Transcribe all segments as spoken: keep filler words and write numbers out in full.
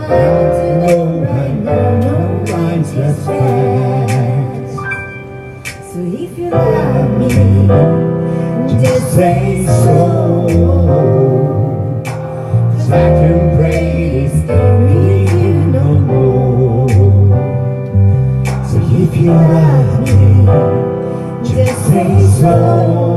know, I know, I just can't. So if you love me, just say so. Cause I can pray this can't leave you no more. So if you love me, just say so.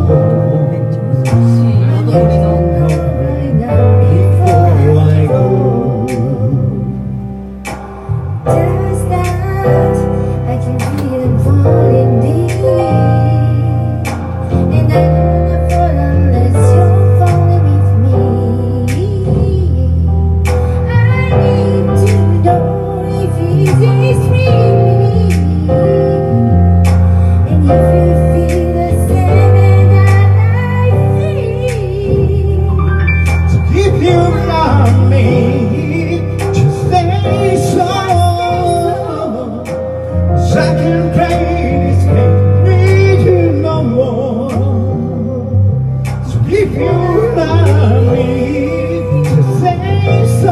I can pray this can't read you no more. So if you love me, just say so.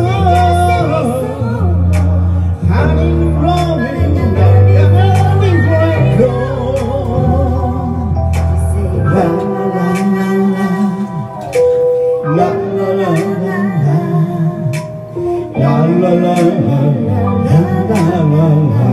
I need rolling that every break on. La la la la la la la la la la la la la la la.